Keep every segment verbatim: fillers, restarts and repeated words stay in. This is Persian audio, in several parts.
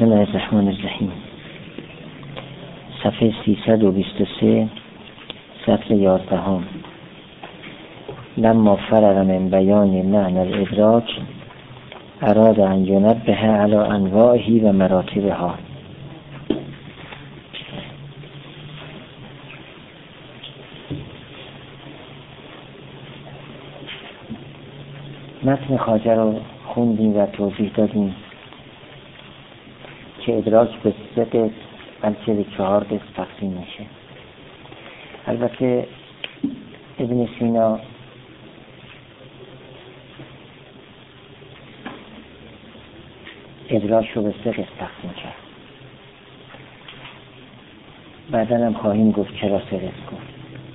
بسم الله الرحمن الرحیم. صفحه سیصد و بیست و سه، سطر یازدهم. لما فرغ من بیان معنی الادراک اراد ان ینبه علی انواعه و مراتبها. متن خواجه رو خوندیم و توضیح دادیم که ادراک به سه قسم بلکه به چهار قسم تقسیم میشه. البته ابن سینا ادراک رو به سه قسم تقسیم کرد. بعدا هم خواهیم گفت چرا سه قسم گفت.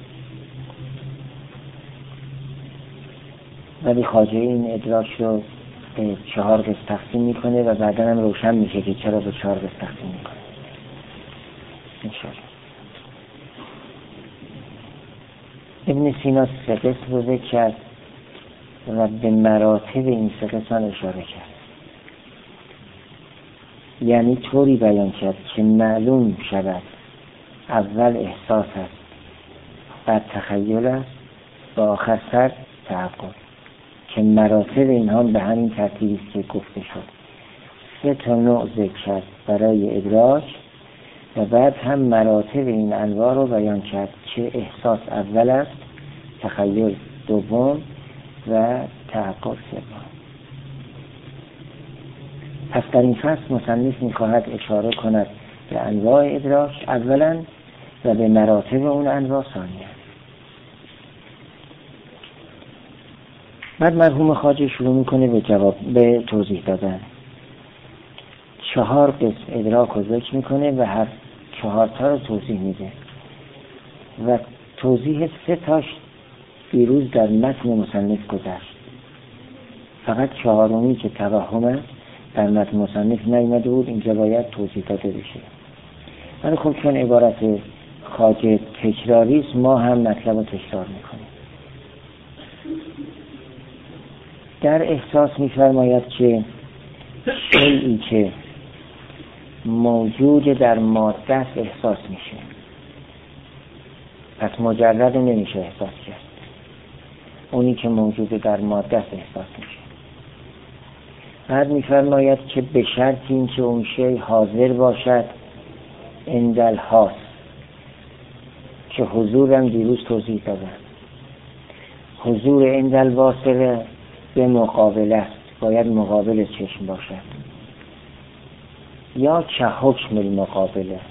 ولی خواجه این ادراک رو به چهار قسم تقسیم میکنه و بعدا هم روشن میشه که چرا به چهار قسم تقسیم میکنه. انشاءالله. ابن سینا سه قسم رو ذکر کرد و به مراتب این سه قسم اشاره کرد. یعنی طوری بیان کرد که معلوم شود اول احساس است، بعد تخیل است و آخر سر تعقل، که مراتب اینها به همین ترتیبی است که گفته شد. سه تا نوع ذکر کرد برای ادراک و بعد هم مراتب این انواع رو بیان کرد که احساس اول است، تخیل دوم و تعقل سوم. پس در این فصل مصنف می‌خواهد اشاره کند به انواع ادراک اولا و به مراتب اون انواع ثانیا. بعد مرحوم خواجه شروع میکنه به جواب به توضیح دادن. چهار قسم ادراک رو ذکر میکنه و هر چهار تا رو توضیح میده و توضیح سه تاش دیروز در متن مصنف گذشت. فقط چهارمی که توهم است در متن مصنف نیامده بود، اینجا باید توضیح داده بشه. ولی خب چون عبارت خواجه تکراری است ما هم مطلب رو تکرار میکنیم. در احساس می‌فرماید که شیئی که موجود در ماده است احساس میشه، پس مجرد نمیشه احساس کرد. اونی که موجود در ماده است احساس میشه. بعد می‌فرماید که به شرط این که اون شی حاضر باشد عند الحاس، که حضورم دیروز توضیح دادم. حضور عند الواصله به مقابل است، باید مقابل چشم باشد، یا که حکم المقابله،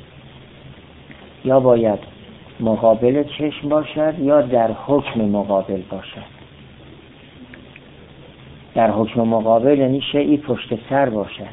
یا باید مقابل چشم باشد یا در حکم مقابل باشد. در حکم مقابل یعنی شیئی پشت سر باشد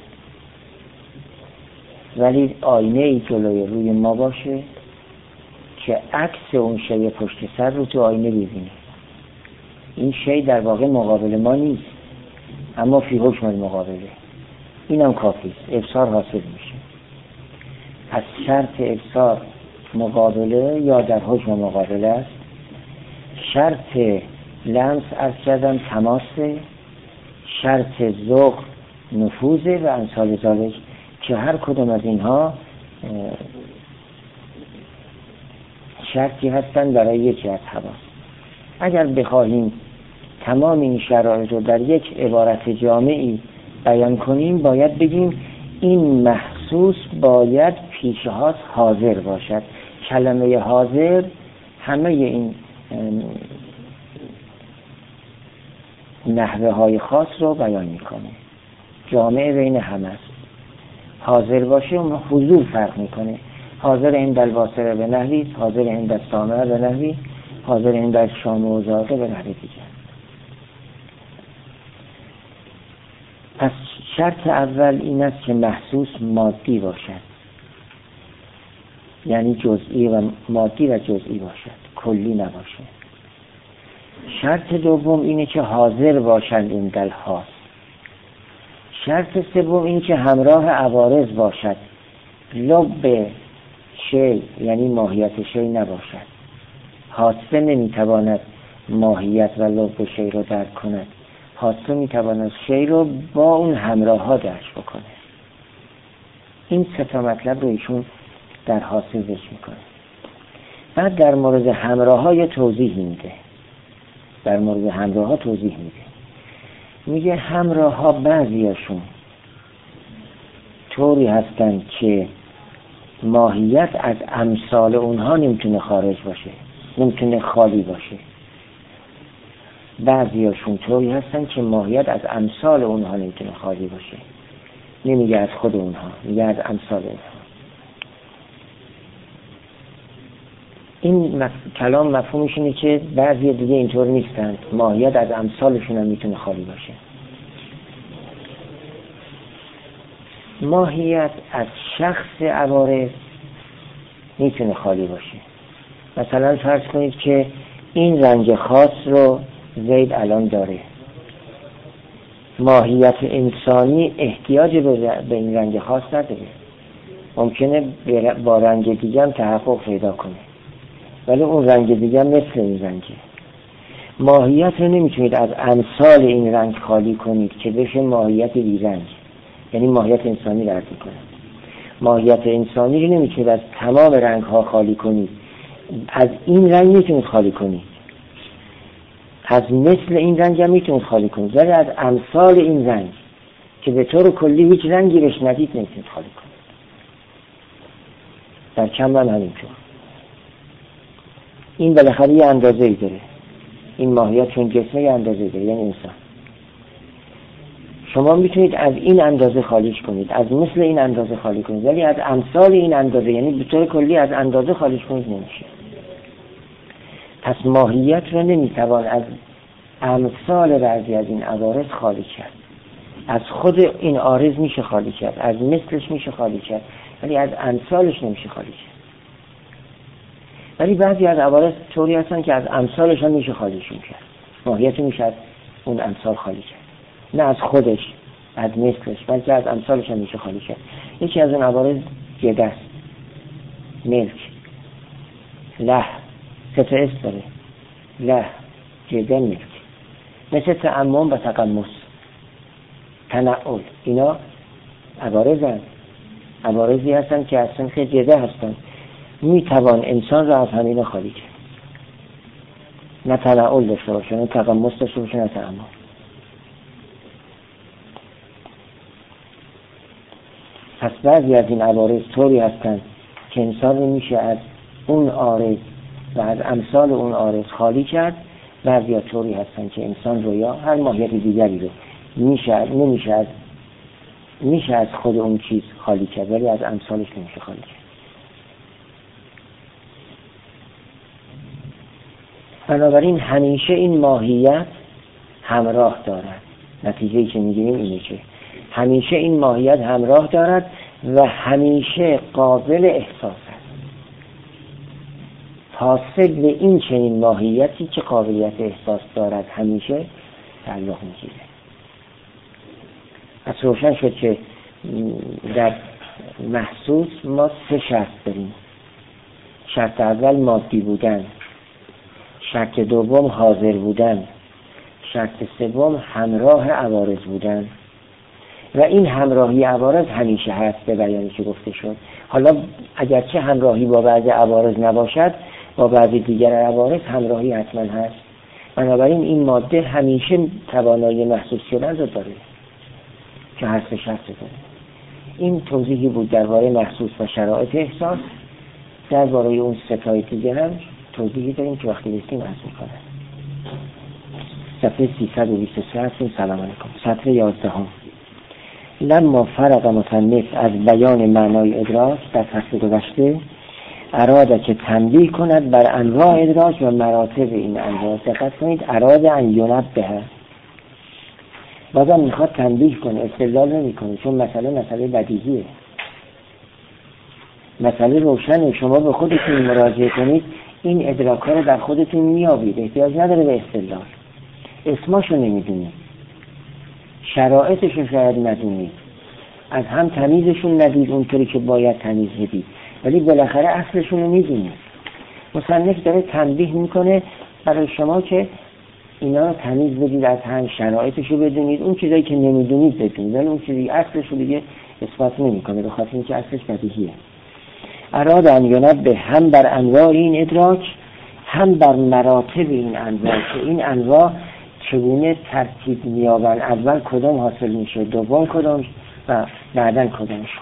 ولی آینه ای جلوی روی ما باشه که عکس اون شیء پشت سر رو تو آینه ببینیم. این شی در واقع مقابل ما نیست اما فی حکم المقابله. این هم کافی است، ابصار حاصل میشه. پس شرط ابصار مقابله یا در حکم مقابله است. شرط لمس از کردن تماسه، شرط ذوق نفوذه و امثال ذالک، که هر کدوم از اینها شرطی هستن برای یکی از حواس. اگر بخواهیم تمام این شرایط رو در یک عبارت جامعی بیان کنیم باید بگیم این محسوس باید پیشهات حاضر باشد. کلمه حاضر همه این نحوه های خاص رو بیان میکنه. جامعه بین همه است. حاضر باشه اون حضور فرق میکنه. حاضر عند الواصله به نحوی، حاضر عند السامع به نحوی، حاضر عند الشامع و ذاقه به نحوی دیگر. پس شرط اول این است که محسوس مادی باشد، یعنی جزئی و مادی و جزئی باشد، کلی نباشه. شرط دوم اینه که حاضر باشند این دل‌ها. شرط سوم این که همراه عوارض باشد، لب شی یعنی ماهیت شی نباشد. حاسه نمیتواند ماهیت و لب شی رو درک کند. حاسه میتواند شی رو با اون همراه ها درک بکنه. این سه تا مطلب رو ایشون در حاصل ذکر میکنه. بعد در مورد همراه های توضیح میده. در مورد همراه ها توضیح میده. میگه همراه ها بعضیاشون طوری هستن که ماهیت از امثال اونها نمیتونه خارج باشه، نمیتونه خالی باشه. بعضیاشون طوری هستن که ماهیت از امثال اونها نمیتونه خالی باشه. نمیگه از خود اونها، میگه از امثال اونها. این مف... کلام مفهومش اینه که بعضی دیگه اینطور نیستن، ماهیت از امثالشون هم میتونه خالی باشه. ماهیت از شخص عوارض میتونه خالی باشه. مثلا فرض کنید که این رنگ خاص رو زید الان داره. ماهیت انسانی احتیاج به این رنگ خاص نداره. ممکنه با رنگ دیگه هم تحقق پیدا کنه، ولی اون رنگ دیگه هم مثل این رنگه. ماهیت رو نمیتونید از امثال این رنگ خالی کنید که بشه ماهیت بی رنگ، یعنی ماهیت انسانی رد میکنه. ماهیت انسانی رو نمیتونید از تمام رنگ ها خالی کنید. از این رنگ میتونید خالی کنید، از مثل این رنگ هم میتونید خالی کنید، ولی از امثال این رنگ که به طور کلی هیچ رنگی بهش ندید نمیتونید خالی کنید. در کم هم همینطور. این بالاخره یه اندازه‌ای داره. این ماهیت چون جسمه یه اندازه‌ای داره، یعنی انسان. شما میتونید از این اندازه خالیش کنید، از مثل این اندازه خالی کنید، ولی از امثال این اندازه، یعنی به طور کلی از اندازه خالیش کنید نمیشه. پس ماهیت رو نمیتوان از امثال بعضی از این عوارض خالی کرد. از خود این عارض میشه خالی کرد، از مثلش میشه خالی کرد، ولی از امثالش نمیشه خالی کرد. ولی بعضی از عوارض طوری هستن که از امثالش هم میشه خالیشون کرد. ماهیت میشه از اون امثال خالی کرد، نه از خودش، از مثلش، بلکه از امثالش هم میشه خالی کرد. یکی از اون عوارض جده است، ملک، له، سه تا اسم داره، له، جده، ملک. مثل تعمم و تقمص، تنعل، اینا عوارض هستن. عوارضی هستن که از صنف جده هستن. میتوان انسان را از همین خالی کرد، نه تنعل داشته باشه، نه تقمص داشته باشه، نه تعمم. پس بعضی از این عوارض طوری هستن که انسان رو میشه از اون عارض و از امثال اون عارض خالی کرد. بعضی ها طوری هستن که انسان رو یا هر ماهیت دیگری رو میشه نمیشه از میشه از خود اون چیز خالی کرد، ولی از امثالش نمیشه خالی کرد. بنابراین همیشه این ماهیت همراه دارد. نتیجه‌ای که میگیریم اینه که همیشه این ماهیت همراه دارد و همیشه قابل احساس است. حاصل به این چنین ماهیتی که قابلیت احساس دارد همیشه تعلق میگیره. از روشن شد که در محسوس ما سه شرط داریم. شرط اول مادی بودن، شرط دوم حاضر بودن، شرط سوم همراه عوارض بودن. و این همراهی عوارض همیشه هست به بیانی که گفته شد. حالا اگرچه همراهی با بعضی عوارض نباشد، با بعضی دیگر عوارض همراهی حتما هست. بنابراین این ماده همیشه توانایی محسوس شدن رو داره که هست شرط داره. این توضیحی بود درباره محسوس و شرایط احساس. درباره اون ستای دیگه هم توضیحی داریم که وقتی رسیم عرض میکنه. صفحه سیصد و بیست و سه هستیم. سلام علیکم. سطر یازده هم. لما فرق مصنف از بیان معنای ادراک در فصل گذشته، اراده که تنبیه کند بر انواع ادراک و مراتب این انواع. دقت کنید، اراده ان ینبه، بازم میخواد تنبیه کنه، استدلال نمی کنه، چون مسئله مسئله بدیهیه، مسئله روشنه. شما به خودتون مراجعه کنید، این ادراک ها رو در خودتون میابید، احتیاج نداره به استدلال. اسماشو نمیدونید، شرایطشو شاید ندونید، از هم تمیزشون ندید اونطوری که باید تمیز بدید، ولی بالاخره اصلشون رو میدونید. مصنف داره تنبیه میکنه برای شما که اینا رو تمیز بدید، از هم شرایطشو بدونید، اون چیزایی که نمیدونید بدونید، ولی اون چیزی اصلشو دیگه اثبات نمیکنه، به خاطر اینکه اصلش بدیهیه. اراد ان ینبه هم بر انواع این ادراک، هم بر مراتب این انواع، که این انواع چگونه ترتیب می‌یابند، اول کدام حاصل میشه، دوم کدام و بعداً کدامشون.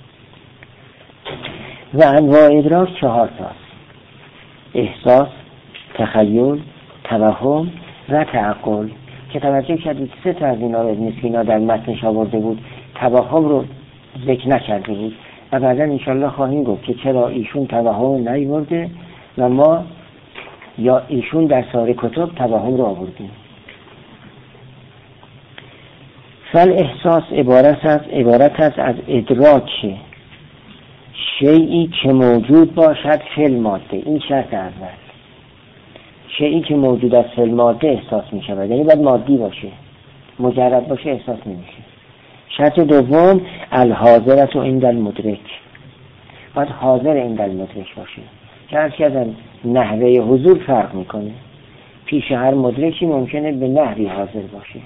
و انواع ادراک چهار تاست: احساس، تخیل، توهم و تعقل. که توجه کردید سه تا از اینا رو ابن سینا در متنش آورده بود، توهم رو ذکر نکرده بود و بعدا انشالله خواهیم گفت که چرا ایشون توهم نیورده و ما یا ایشون در سایر کتب توهم رو آوردیم. فل احساس عبارت است عبارت است از ادراک شیئی که موجود باشد فی الماده. این شرط اول، شیئی که موجود است فی الماده احساس می شود، یعنی باید مادی باشه، مجرد باشه احساس نمیشه. شرط دوم الحاضرة عند المدرک، باید حاضر عند المدرک باشه. که هر کردن نحوه حضور فرق میکنه، پیش هر مدرکی ممکنه به نحوی حاضر باشه.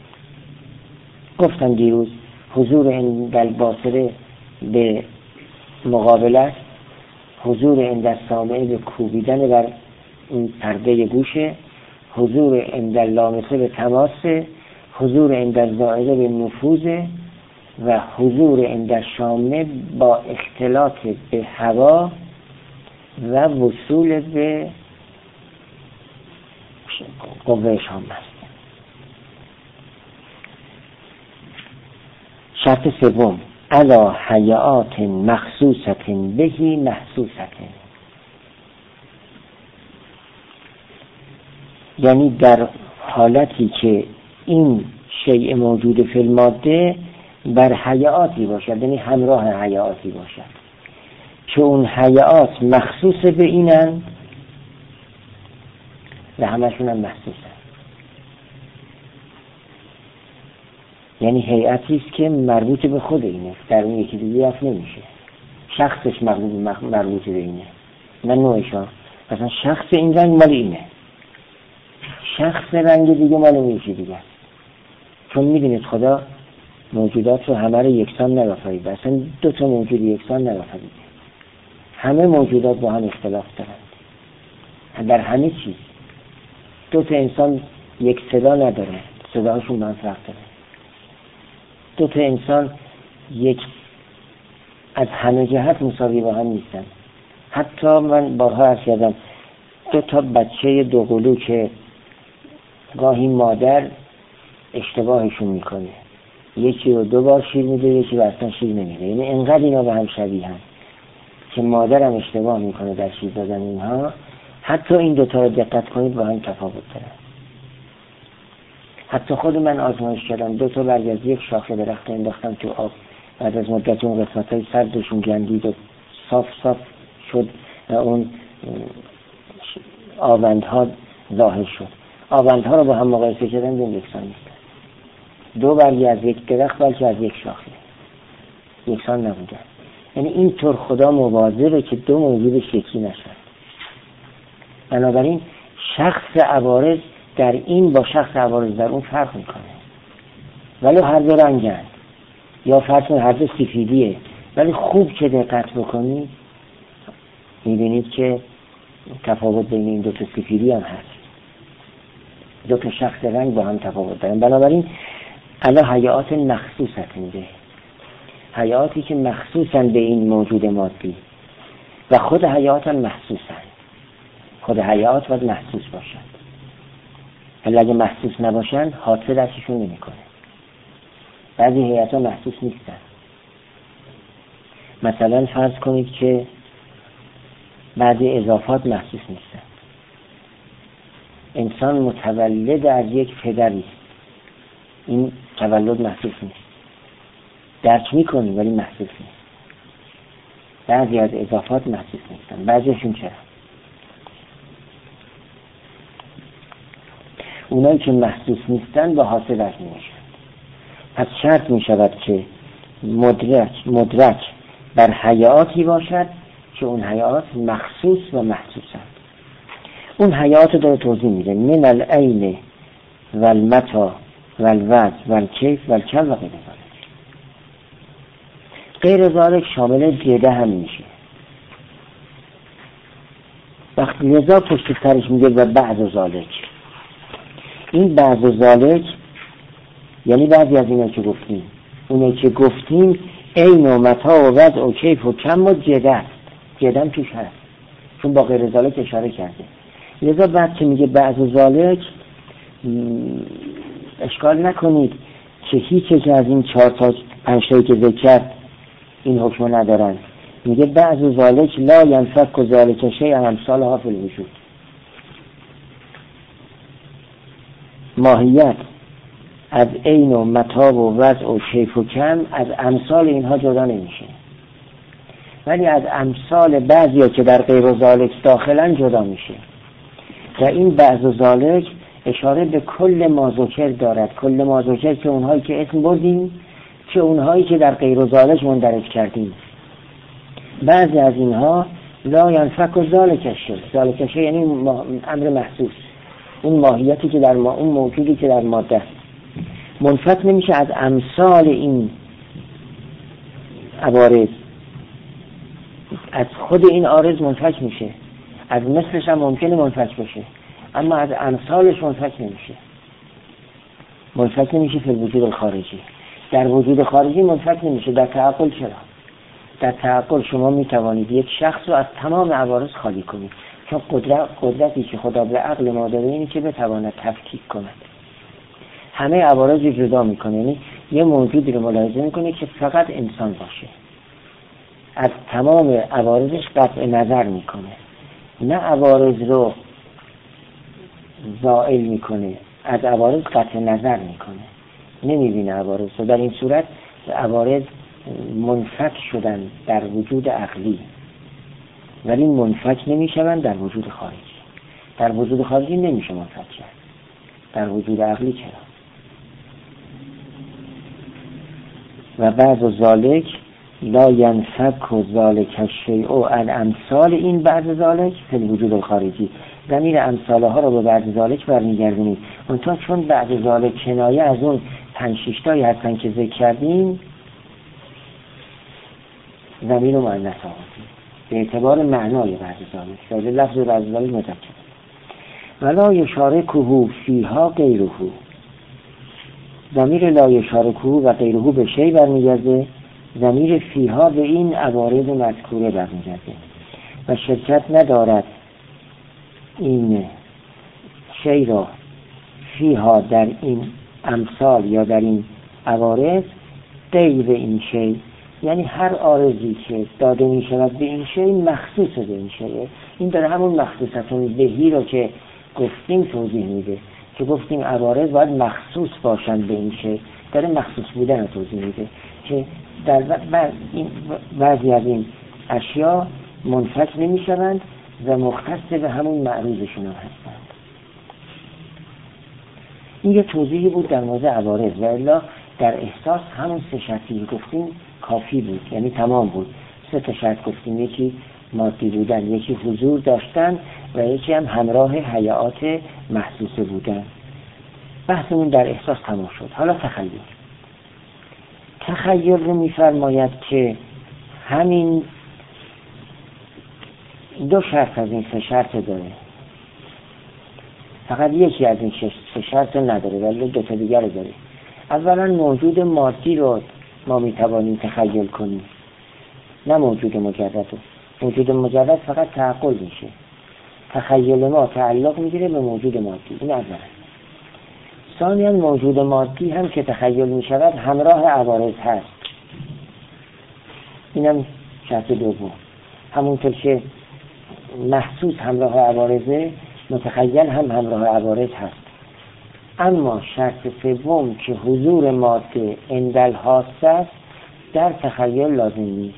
گفتم دیروز حضور عند الباصره به مقابل است، حضور عند السامع به کوبیدن بر این پرده گوشه، حضور عند اللامسه به تماسه، حضور عند الزائده به نفوذه و حضور عند الشامه با اختلاط به هوا و وصول به قوه شامه است. شرط سوم علی حیات مخصوصت بهی محسوست، یعنی در حالتی که این شیء موجود فی الماده بر حیاتی باشد، یعنی همراه حیاتی باشد که اون حیات مخصوص به اینن و همشون هم محسوسن. یعنی هیئتی است که مربوط به خود اینه، در اون یکی دیگه اف نمیشه، شخصش مربوط به اینه نه نوعشان. مثلا شخص این رنگ مال اینه، شخص رنگ دیگه مال اون یکی دیگه است. چون میدونید خدا موجودات رو همه رو یکسان نرافریده، اصلا دو تا موجود یکسان نرافریده، همه موجودات با هم اختلاف دارند در همه چیز. دو تا انسان یک صدا نداره، صداهاشون با هم فرق داره. دو تا انسان یک از همه جهت مساوی با هم نیستن. حتی من بارها عرض کردم دو تا بچه دو قلو که گاهی مادر اشتباهشون میکنه، یکی رو دو بار شیر میده، یکی رو اصلا شیر نمیده، یعنی انقدر اینا به هم شبیه هم که مادر هم اشتباه میکنه در شیر دادن اینها. حتی این دوتا رو دقت کنید با هم تفاوت دارن. حتی خود من آزمایش کردم، دو تا برگ از یک شاخه درخت انداختم تو آب، بعد از مدت اون قسمتای سردشون گندید و صاف صاف شد و اون آوندها ظاهر شد. آوندها رو با هم مقایسه کردن دو یکسان نیستن. دو برگی از یک درخت بلکه از یک شاخه یکسان نبودن. یعنی اینطور خدا مواظبه که دو موجودش یکی نشد. بنابراین شخص عوارض در این با شخص عوارض در اون فرق میکنه، ولی هر دو رنگن، یا فرض کنید هر دو سفیدیه، ولی خوب که دقت بکنید میبینید که تفاوت بین این دو تا سفیدی هم هست. دو تا شخص رنگ با هم تفاوت دارن. بنابراین علی حیات مخصوصت میده، حیاتی که مخصوصن به این موجود مادی و خود حیات هم محسوسن. خود حیات باید محسوس باشن، ولی اگه محسوس نباشن حادثه درششون نمی کنه. بعضی حیات ها محسوس نیستن. مثلا فرض کنید که بعضی اضافات محسوس نیستن. انسان متولد از یک پدری، این تولد محسوس نیست، درک میکنیم ولی محسوس نیست. بعضی از اضافات محسوس نیستن، بعضیشون چرا؟ اونایی که محسوس نیستن با حاصل درک نمیشن. پس شرط میشود که مدرک مدرک بر حیاتی باشد که اون حیات مخصوص و محسوس هست. اون حیات داره توضیح میده: من العین و المتا و الوجه و الکیف و الکل و غیر ذلک. غیر ذالک شامل جده هم میشه. وقتی لذا پشت سرش میگه و بعض ذالک، این بعض ذالک یعنی بعضی از اینا که گفتیم، اونه که گفتیم عین و متا و وضع و کیف و کم و جده است، جده هم توش هست چون با غیر ذالک اشاره کرده. لذا بعد که میگه بعض ذالک اشکال نکنید که هیچ یک از این چهار تا پنج تایی که ذکر کرد این حکم ندارن. میگه بعض ذالک لا ینفک و ذالک شیء امثالها فی الوجود. ماهیت از عین و متا و وضع و کیف و کم از امثال اینها جدا نمیشه، ولی از امثال بعضی ها که در غیر ذالک داخلن جدا میشه. و این بعض ذالک اشاره به کل ما ذکر دارد، کل ما ذکر که اونهایی که اسم بردیم که اونهایی که در غیر ذالک مندرج کردیم. بعضی از اینها لا ینفک و ذالک شیء، ذالک شیء یعنی امر محسوس، اون ماهیتی که در ما، اون موجودی که در ماده است، منفک نمیشه از امثال این عوارض. از خود این عارض منفک میشه، از مثلش هم ممکنه منفک بشه، اما از امثالش منفک نمیشه. منفک نمیشه فی الوجود الخارجی. در وجود خارجی منفک نمیشه. در تعقل چرا؟ در تعقل شما میتوانید یک شخص رو از تمام عوارض خالی کنید، چون قدرت قدرتی که خدا به عقل ما داده اینه که بتواند تفکیک کند، همه عوارض رو جدا میکنه. یعنی یه موجودی رو ملاحظه میکنه که فقط انسان باشه، از تمام عوارضش قطع نظر میکنه، نه عوارض رو زائل میکنه، از عوارض قطع نظر میکنه، نمیبینه عوارض. و در این صورت عوارض منفک شدن در وجود عقلی، ولی منفک نمیشون در وجود خارجی. در وجود خارجی نمیشه منفک شد، در وجود عقلی چرا؟ و بعض ذالک لا ینفک و ذالک الشیء الامثال، این بعض ذالک فی الوجود الخارجی، ضمیر امثاله ها رو به بعض ذالک برمیگردونید. اونتا چون بعض ذالک کنایه از اون پنج شش تایی هستن که ذکر کردیم، ضمیر و مؤنث آوردیم به اعتبار معنای بعض ذالک، ولی لفظ بعض ذالک مذکر. ولا یشارکه فیها غیره، ضمیر لا یشارکه و غیره به شی برمیگرده، ضمیر فیها به این عوارض مذکوره برمیگرده. و شرکت ندارد این شی را فیها در این امثال یا در این عوارض غیر این شی، یعنی هر عارضی که داده می شود به این شی مخصوص به این شیه. این داره همون مخصوصتون بهی رو که گفتیم توضیح میده، که گفتیم عوارض باید مخصوص باشن به این شی، داره مخصوص بودن رو توضیح میده که در بعضی از این اشیا منفک نمی شوند و مختص به همون معروضشون هم هستند. این یه توضیحی بود در مورد عوارض، و الا در احساس همون سه شرطی گفتیم کافی بود، یعنی تمام بود. سه تا شرط گفتیم، یکی مادی بودن، یکی حضور داشتن و یکی هم همراه حیات محسوسه بودن. بحثمون در احساس تمام شد. حالا تخیل. تخیل رو میفرماید که همین دو شرط از این سه شرط داره، فقط یکی از این سه شرط نداره ولی دو تا دیگر داره. اولا موجود مادی رو ما میتوانیم تخیل کنیم، نه موجود مجرد رو. موجود مجرد فقط تعقل میشه، تخیل ما تعلق میگیره به موجود مادی. این اولا. ثانیاً موجود مادی هم که تخیل میشود همراه عوارض هست، اینم شرط دوم. همونطور که محسوس همراه عوارضه، متخیل هم همراه عوارض هست. اما شرط سوم که حضور ماده اندل هاست است، در تخیل لازم نیست.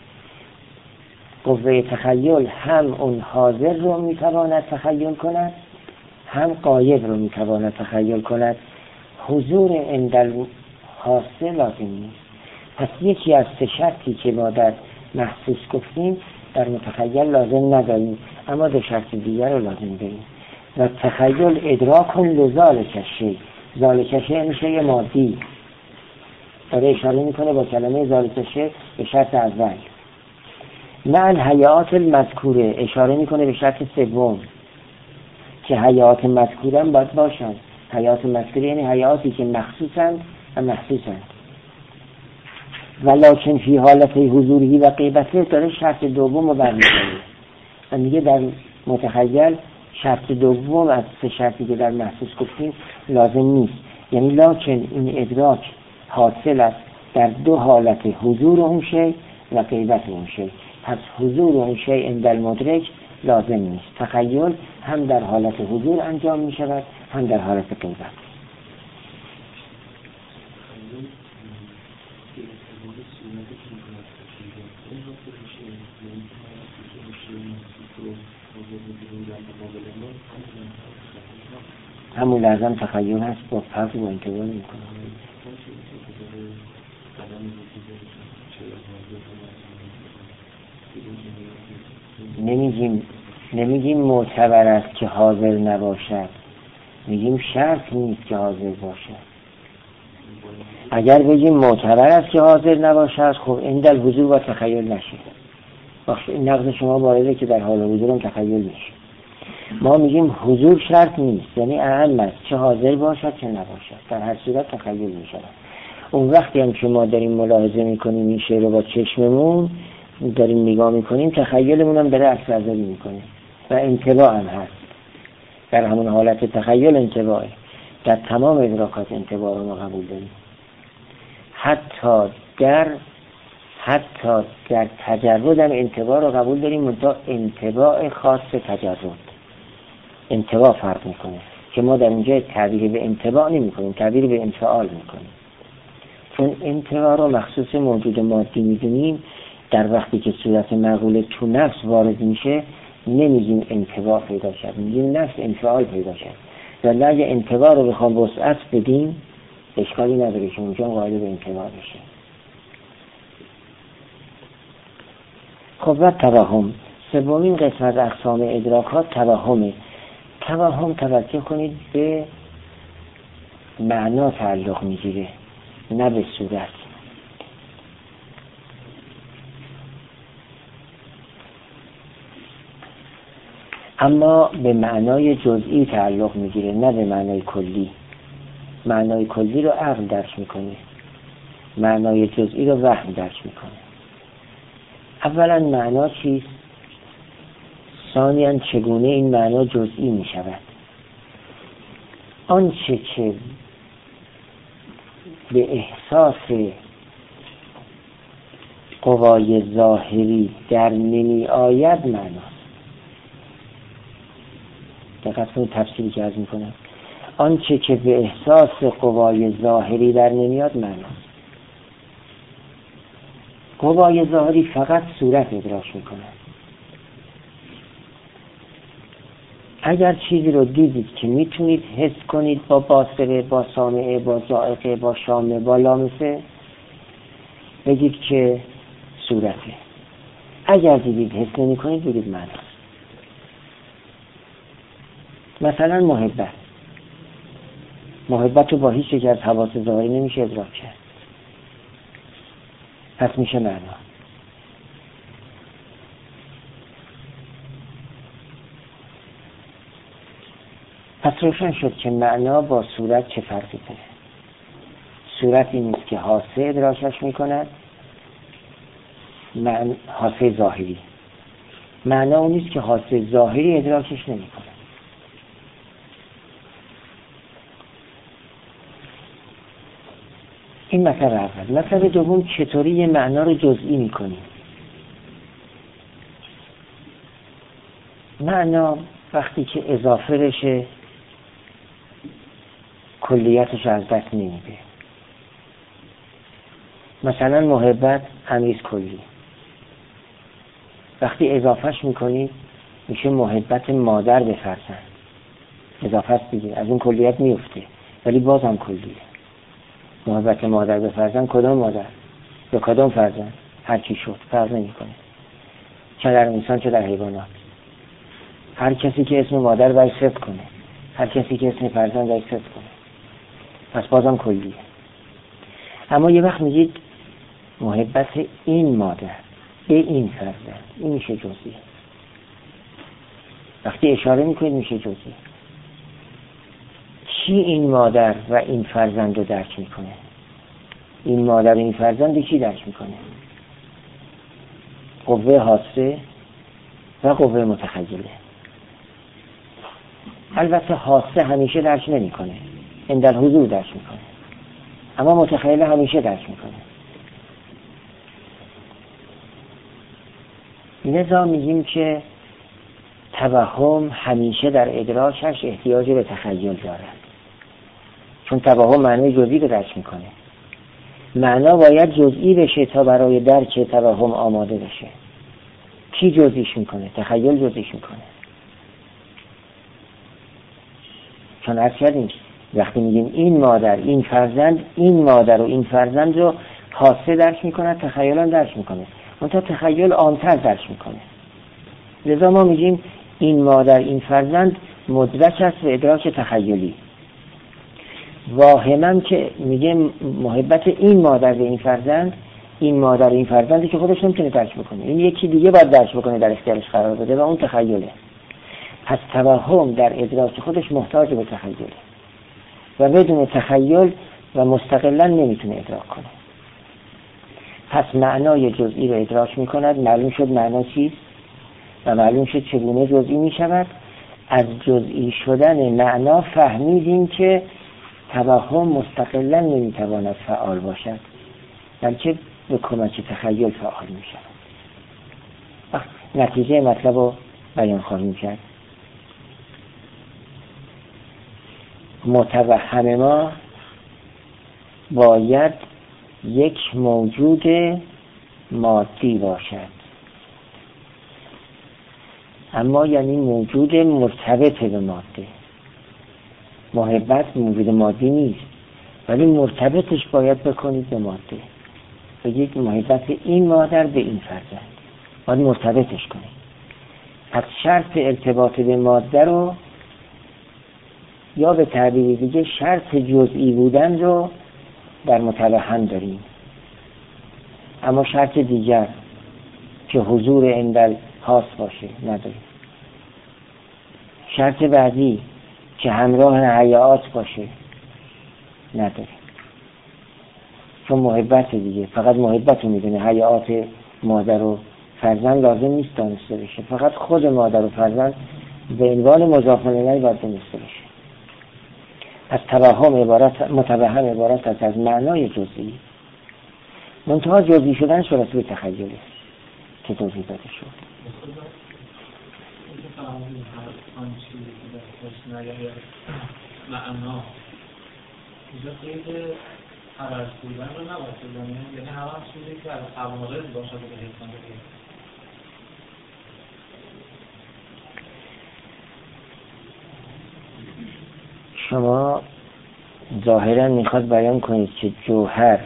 قوه تخیل هم اون حاضر رو میتواند تخیل کند، هم غایب رو میتواند تخیل کند. حضور اندل هاسته لازم نیست. پس یکی از سه شرطی که ما در محسوس گفتیم در متخیل لازم نداریم، اما دو شرط دیگر رو لازم داریم. و تخیل ادراک لذالک الشیء، ذالک الشیء میشه یه مادی، داره اشاره میکنه با کلمه زالتشه به شرط اول. نه الحیات المذکوره اشاره میکنه به شرط سوم که حیات مذکوره هم باید باشن. حیات مذکوره یعنی حیاتی که مخصوصند و محسوسند. ولکن فی حالت حضوری و غیبته داره شرط دوم رو برمی‌داره و میگه در متخیل شرط دوم از سه شرطی که در محسوس گفتیم لازم نیست. یعنی لکن این ادراک حاصل است در دو حالت، حضور اون شی و غیبت اون شی. پس حضور اون شی عند المدرک لازم نیست. تخیل هم در حالت حضور انجام می شود هم در حالت غیبت. همون لازم تخیل هست با فرق و انتباه می کنه. نمیگیم نمیگیم معتبر است که حاضر نباشد، میگیم شرط نیست که حاضر باشد. اگر بگیم معتبر است که حاضر نباشد خب عند الحضور و تخیل نشه. باشه این نقض شما وارده که در حال حضور هم تخیل میشه. ما میگیم حضور شرط نیست، یعنی اهم است چه حاضر باشد چه نباشد، در هر صورت تخیل میشه. اون وقتی هم که ما داریم ملاحظه میکنیم این شی رو با چشممون داریم نگاه میکنیم تخیلمون هم داره عکس برداری میکنه و انطباع هم هست. در همون حالت تخیل انطباعه. در تمام ادراکات انطباع رو ما قبول داریم. حتی در حتی در تجرد هم انطباع رو قبول داریم، منتها انطباع خاص تجرد. انطباع فرق میکنه که ما در اینجا تعبیر به انطباع نمی کنیم، تعبیر به انفعال میکنیم. چون انطباع رو مخصوص موجود مادی میدونیم، در وقتی که صورت معقول تو نفس وارد میشه نمیگیم انطباع پیدا شد، میگیم نفس انفعال پیدا شد. ولی اگه انطباع رو بخوام وسعت بدیم اشکالی نداره که اونجا قائل به انطباع بشه. خب و توهم، سومین قسم از اقسام ادراکات توهمه. توهم توجه کنید به معنا تعلق میگیره نه به صورت. اما به معنای جزئی تعلق میگیره نه به معنای کلی. معنای کلی رو عقل درک میکنه، معنای جزئی رو وهم درک میکنه. اولا معنا چیست؟ ثانیاً چگونه این معنا جزئی میشود؟ آنچه که به احساس قوای ظاهری در نمی آید معناست. دقت کنید تفسیری که عرض میکنم. آنچه که به احساس قوای ظاهری در نمیاد معناست. قوای ظاهری فقط صورت ادراک میکنه. اگر چیزی رو دیدید که میتونید حس کنید با باصره، با سامعه، با ذائقه، با شامه، با لامسه، بگید که صورته. اگر دیدید حس نمی کنید بگید معناست. مثلا محبت محبت رو با هیچ یک از حواس ظاهری نمیشه ادراک کرد، پس میشه معنا. پس روشن شد که معنا با صورت چه فرقی داره. صورتی نیست که حاسه ادراکش میکند، معنی حاسه ظاهری. معنا اون نیست که حاسه ظاهری ادراکش نمیکنه. این مطلب اول. مطلب دوم، چطوری یه معنا رو جزئی میکنیم؟ معنا وقتی که اضافه بشه کلیتش از دست نمیده. مثلا محبت همیز کلی، وقتی اضافهش میکنید میشه محبت مادر به فرزند. اضافه است دیگه، از اون کلیت میفته ولی باز هم کلیه. محبت مادر به فرزند، کدام مادر به کدام فرزند؟ هر کی شد فرق نمیکنه، چه در انسان چه در حیوانات. هر کسی که اسم مادر باید صدق کنه، هر کسی که اسم فرزند باید صدق کنه، پس بازم کلیه. اما یه وقت میگید محبت این مادر به این فرزند، این میشه جزئی. وقتی اشاره میکنید میشه جزئی. چی این مادر و این فرزند رو درک میکنه؟ این مادر و این فرزند چی درک میکنه؟ قوه حاسه و قوه متخیله. البته حاسه همیشه درک نمیکنه، این در حضور درک میکنه، اما متخیله همیشه درک میکنه. لذا میگیم که توهم همیشه در ادراکش احتیاج به تخیل دارد، چون توهم معنی جزئی رو درک میکنه. معنا باید جزئی بشه تا برای درک توهم آماده بشه. کی جزئیش میکنه؟ تخیل جزئیش میکنه. چون عرض کردیم وقتی میگیم این مادر این فرزند، این مادر و این فرزند رو حاسه درک میکنه، تخیل هم درک میکنه، اون تا تخیل عامتر درک میکنه. لذا ما میگیم این مادر این فرزند مدرک است به ادراک تخیلی. واهمم که میگه محبت این مادر به این فرزند، این مادر این فرزندی که خودش نمیتونه درک بکنه، این یکی دیگه باید درک بکنه، در اختیارش قرار بده و اون تخیله. پس توهم در ادراک خودش محتاج به تخیله و بدون تخیل و مستقلا نمیتونه ادراک کنه. پس معنای جزئی رو ادراک میکند. معلوم شد معنا چیست و معلوم شد چگونه جزئی میشود. از جزئی شدن معنا فهمیدیم که توهم مستقلا نمیتواند فعال باشد، بلکه به کمک تخیل فعال میشود. نتیجه مطلب رو بیان خواهیم کرد. متوهم ما باید یک موجود مادی باشد، اما یعنی موجود مرتبط به ماده. محبت موجود مادی نیست، ولی مرتبطش باید بکنید به ماده. بگید محبت این مادر به این فرزند، باید مرتبطش کنید. پس شرط ارتباط به ماده رو، یا به تعبیر دیگه شرط جزئی بودن رو در متوهم داریم، اما شرط دیگر که حضور اندل خاص باشه نداریم. شرط بعدی که همراه حیات باشه نداریم، چون محبت دیگه فقط محبت رو میدونه. حیات مادر و فرزند لازم نیست دانسته بشه، فقط خود مادر و فرزند به عنوان مضاف الیه باید دانسته بشه. از توهم عبارت متوهم عبارت است از معنای جزئی، منتها جزئی شدن صورت به تخیله که توضیح داده شد. معنا اینجا قید حرارت بودن رو نباید بزنیم، یعنی هر آن چیزی که از عوارض باشه به حسن بگیم. شما ظاهرا میخواد بیان کنید که جوهر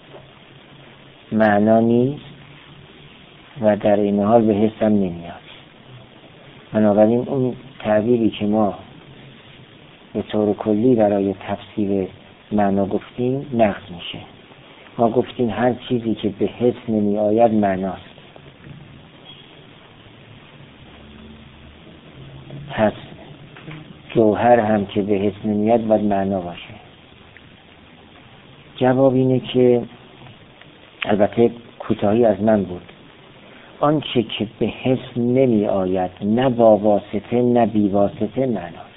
معنا نیست و در این حال به حس هم نمیاد. بنابراین اون تعبیری که ما به طور کلی برای تفسیر معنا گفتیم نقض میشه. ما گفتیم هر چیزی که به حس نمی آید معناست. پس جوهر هم که به حس نمیاد باید معنا باشه. جواب اینه که البته کوتاهی از من بود، آنچه که به حس نمی آید نه با واسطه نه بی واسطه معناست.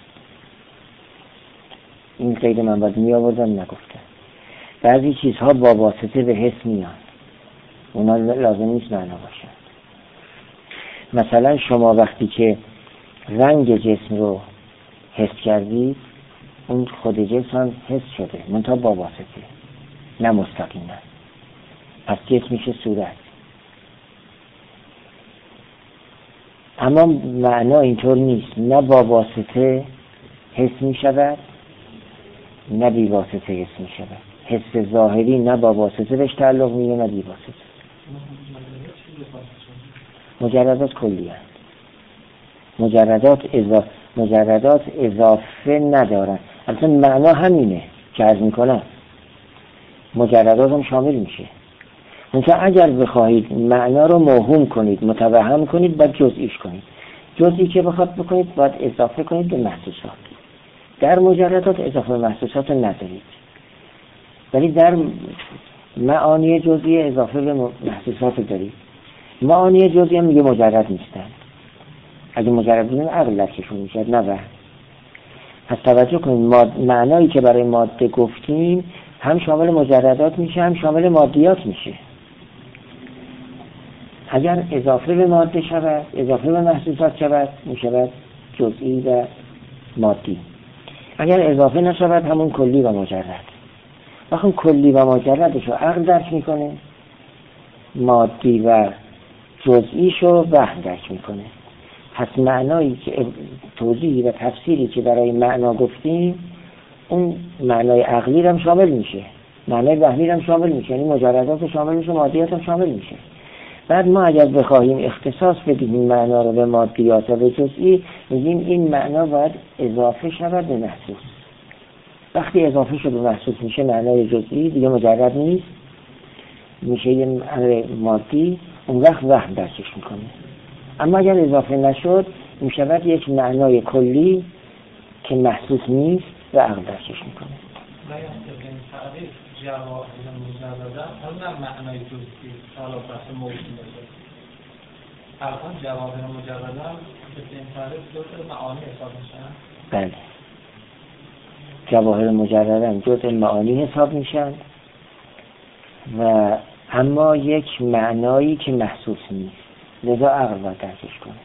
این قید من باید می آوردم نگفتم. بعضی چیزها با واسطه به حس میاد، اونا لازم نیست معنا باشن. مثلا شما وقتی که رنگ جسم رو حس کردید، اون خود جسم هم حس شده، منتها با واسطه نه مستقیما. پس جسم میشه صورت. اما معنا اینطور نیست، نه با واسطه حس می شود نه بی واسطه حس می شود. حس ظاهری نه با واسطه بهش تعلق میگه نه بی واسطه. مجردات کلی هست. مجردات اضافه مجردات اضافه ندارن. اصلا معنا همینه که عرض میکنم. مجردات هم شامل میشه. مثلا اگر بخواهید معنا رو موهوم کنید، متوهم کنید، باید جزئیش کنید. جزئی که بخواد بکنید باید اضافه کنید به محسوسات. در مجردات اضافه محسوسات رو ندارید، ولی در معانی جزئی اضافه به محسوسات دارید. معانی جزئی هم میگه مجرد نیستن. اگه مجرد بودن عقل لکشون میشه، نه وهم. پس توجه کنید، معنایی که برای ماده گفتیم هم شامل مجردات میشه، هم شامل مادیات میشه. اگر اضافه به ماده شود، اضافه به محسوسات شود، میشود جزئی و مادی. اگر اضافه نشود، همون کلی و مجرد. وقتی کلی و مجردش رو عقل درک میکنه، مادی و جزئیش رو وهم درک میکنه. پس معنایی که توضیحی و تفسیری که برای معنا گفتیم، اون معنای عقلی هم شامل میشه، معنای وهمی هم شامل میشه، یعنی مجردات شامل میشه، مادیات هم شامل میشه. بعد ما اگر بخواهیم اختصاص بدیم این معنا رو به مادیات و به جزئی، میگیم این معنا باید اضافه شود به محسوس. وقتی اضافه شد به محسوس میشه معنای جزئی، دیگه مجرد نیست، میشه یه معنای مادی، اون وقت وهم درکش میکنه. اما اگر اضافه نشد، میشود یک معنای کلی که محسوس نیست و عقل درکش میکنه. جواهر مجرده هم معنای جزئی حالا بحث موضوع میشه. الان جواهر مجرده هم به این تعریف جزء معانی حساب میشن؟ بله، جواهر مجرده هم جزء معانی حساب میشن و اما یک معنایی که محسوس نیست، لذا عقل باید درکش کنه.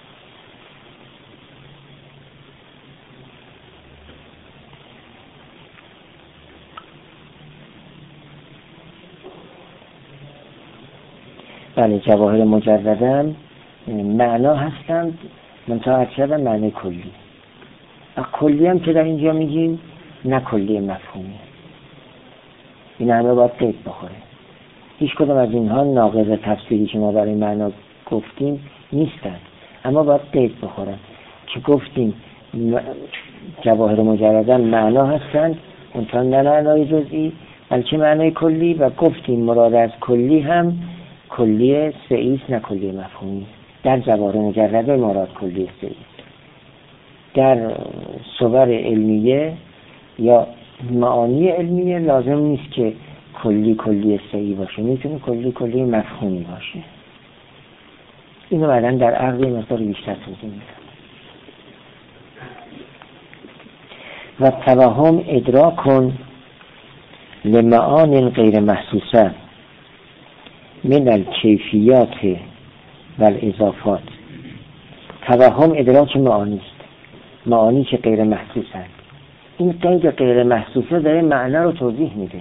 بله، جواهر مجردن معنا هستند، منتها اکثر معنی کلی. و کلی هم که در اینجا میگیم نه کلی مفهومی، این همه باید قید بخوره. هیچ کدوم از اینها ناقض تفسیری که ما برای معنا گفتیم نیستن، اما باید قید بخورن که گفتیم جواهر مجردن معنا هستند، منتها نه معنای جزئی بلکه معنای کلی، و گفتیم مراد از کلی هم کلی سعیس نه کلی مفهومی. در جواهر مجرده مراد کلی سعیس. در صور علمیه یا معانی علمیه لازم نیست که کلی کلی سعی باشه، میتونه کلی کلی مفهومی باشه. اینو بعداً در عقل مقدار بیشتر توضیح میدم. و توهم ادراک کن لمعان غیر محسوسه من الکیفیات و الاضافات. توهم ادراک معانی است، معانی که غیر محسوسند. این قید غیر محسوسه داره معنا رو توضیح میده،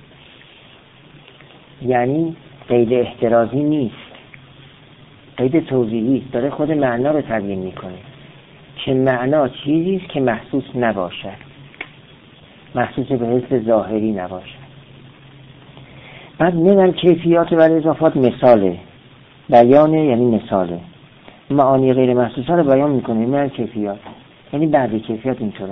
یعنی قید احترازی نیست، قید توضیحی داره، خود معنا رو تبیین میکنه که معنا چیزی است که محسوس نباشد، محسوس به حس ظاهری نباشد. بعد من کیفیات و اضافات مثاله، بیانه یعنی مثاله، معانی غیر محسوسه رو بیان میکنه. من کیفیات یعنی بعضی کیفیات اینطوره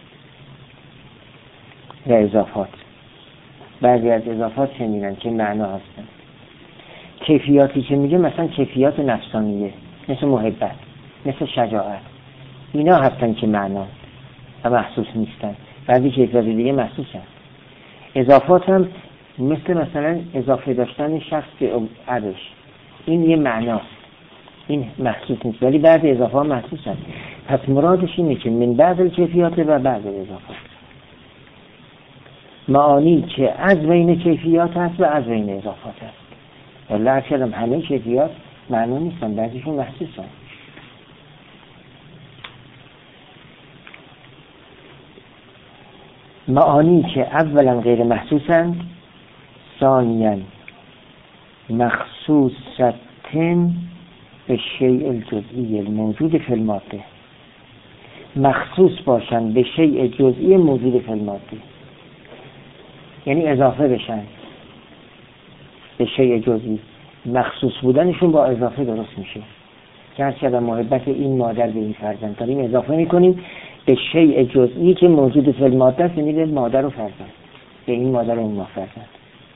و اضافات، بعضی از اضافات چه میرن که معنا هستن. کیفیاتی که میگه مثلا کیفیات نفسانیه، مثل محبت، مثل شجاعت، اینا هستن که معنا و محسوس نیستن. بعضی کیفیات دیگه محسوسن. اضافات هم مثل مثلا اضافه داشتن شخص به عرش، این یه معناست، این محسوس نیست، ولی بعض اضافه ها محسوسن. پس مرادش اینه که من بعض کیفیات و بعض اضافات، معانی که از بین کیفیات هست و از بین اضافات هست. ولی اکثر همه کیفیات معنا نیستن، بعضیشون محسوسن. معانی که اولا غیر محسوسند، ثانیاً مخصوصتن به شیء الجزئی الموجود فی الماده، مخصوص باشن به شیء جزئی موجود فی الماده، یعنی اضافه بشن به شیء جزئی. مخصوص بودنشون با اضافه درست میشه که هر چقدر محبت این مادر به این فرزند داریم اضافه میکنیم به شیء جزئی که موجود فی الماده است، یعنی به مادر و فرزند. به این مادر اون فرزند.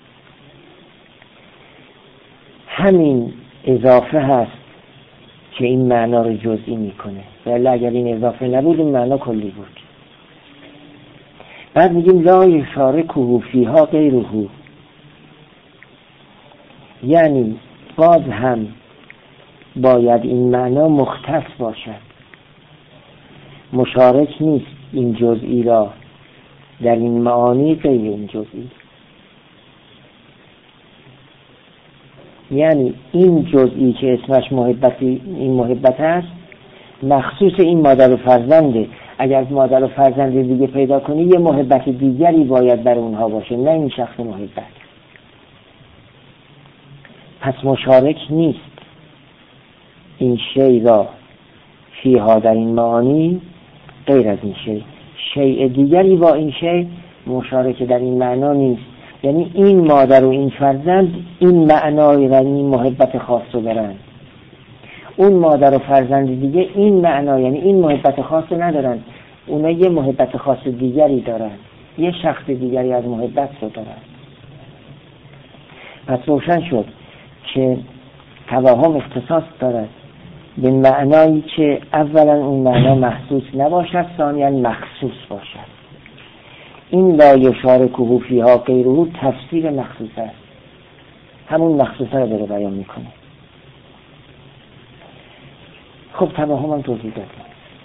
همین اضافه هست که این معنا رو جزئی میکنه، ولی اگر این اضافه نبود این معنا کلی بود. بعد میگیم لا یشارکه فیها غیره، یعنی باز هم باید این معنا مختص باشد، مشارک نیست این جزئی را در این معانی غیر این جزئی. یعنی این جزئی که اسمش محبتی، این محبت است، مخصوص این مادر و فرزنده. اگر مادر و فرزند دیگه پیدا کنی یه محبت دیگری باید بر اونها باشه، نه این شخص محبت. پس مشارک نیست این شی را فیها در این معانی غیر از این شی. شیء دیگری با این شی مشارک در این معنا نیست. یعنی این مادر و این فرزند این معنای و این محبت خاص رو دارن، اون مادر و فرزند دیگه این معنا یعنی این محبت خاص رو ندارن، اونا یه محبت خاص دیگری دارن، یه شخص دیگری از محبت رو دارن. پس روشن شد که توهم اختصاص دارد به معنایی که اولا اون معنا محسوس نباشد، ثانیاً مخصوص باشد. این لا یشارکه فیها غیره تفسیر مخصوص است، همون مخصوصه رو داره بیان میکنه. خب توهم هم توضیح دادیم.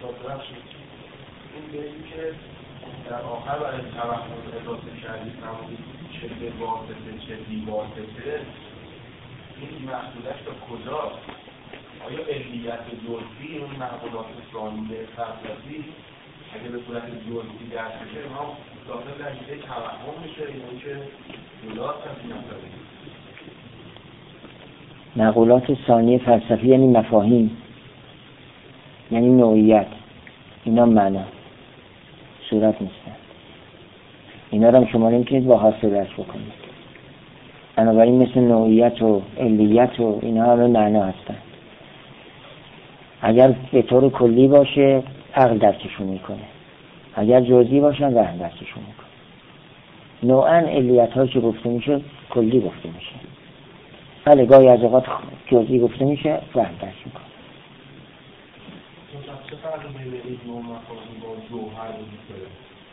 این بیدی که در آخر برای توهم اضافه کردید نمودید چه به واسطه چه بی واسطه، این محصولش تا کجا؟ آیا علیت جزئی اون معقولات ثانیه فلسفی اگه به صورت جزئی درس بشه ما داخل نتیجه توهم میشه، اینو که جداست از این مسئله؟ معقولات ثانیه فلسفی یعنی مفاهیم، یعنی نوعیت، اینا معنا صورت نیستن. اینا رو شما نمیتونید با حاصل درک بکنید. بنابراین مثل نوعیت و علیت و اینا همه معنا هستن. اگر به طور کلی باشه عقل درکشون میکنه، اگر جزئی باشن ذهن درکشون میکنه. نوعاً علیت ها که گفته میشه کلی گفته میشه، بله گاهی از اوقات جزئی گفته میشه ذهن درک میکنه. چه فرقی بین این نوع مفاهیم با جوهر وجود داره؟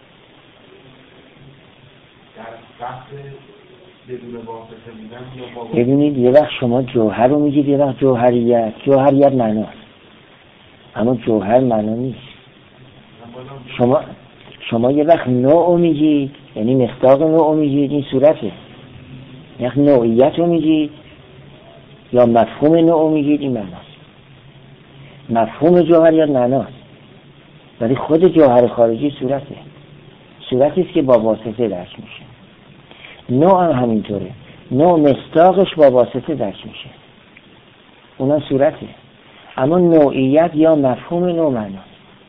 در بحث بدون واسطه میدن یا با ببینید یه وقت شما جوهر رو میگید، یه وقت جوهریت. جوهریت معناست اما جوهر معنا نیست. شما شما یه وقت نوع رو میگید، یعنی مصداق نوع رو میگید، این صورته. یه وقت نوعیت رو میگید یا مفهوم نوع رو میگید، این معناست. مفهوم جوهریت معناست ولی خود جوهر خارجی صورته. صورتی است که با واسطه درک میشه. نوع هم همینطوره، نوع مصداقش با واسطه درک میشه، اونا صورته. اما نوعیت یا مفهوم نوع معناست.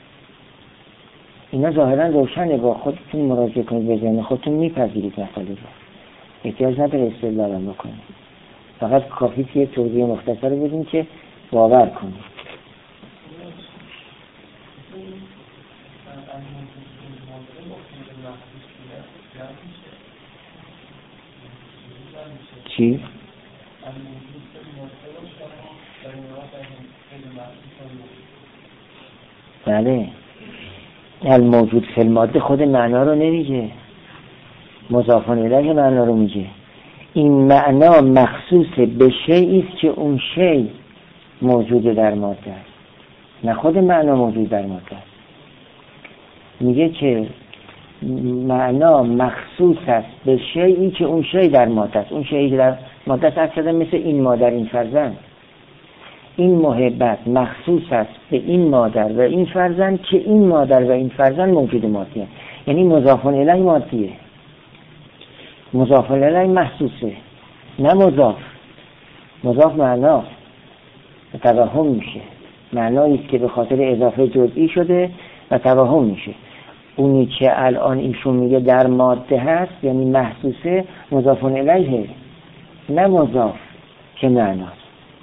اینا ظاهرا روشنه، با خودتون مراجعه کنید به ذهن خودتون میپذیرید مسئله رو، احتیاج نداره استدلال هم بکنید، فقط کافی که یه توضیح مختصر رو بدین که باور کنید. چی؟ بله الموجود فی الماده خود معنا رو نمیگه، مضاف الیه معنا رو میگه. این معنا مخصوص به شیئی است که اون شی موجود در ماده است، نه خود معنا موجود در ماده است. میگه که معنا مخصوص است به شیئی که اون شی در ماده است. اون شیئی که در ماده است اصلا مثل این مادر این فرزند. این محبت مخصوص است به این مادر و این فرزند که این مادر و این فرزند موجود مادی است. یعنی مضاف الیه مادیه، مضاف الیه محسوسه، نه مضاف. مضاف معنا توهم میشه، معنایی است که به خاطر اضافه جزئی شده و توهم میشه. اونی که الان ایشون میگه در ماده هست یعنی محسوسه، مضاف الیه نه مضاف که معناست.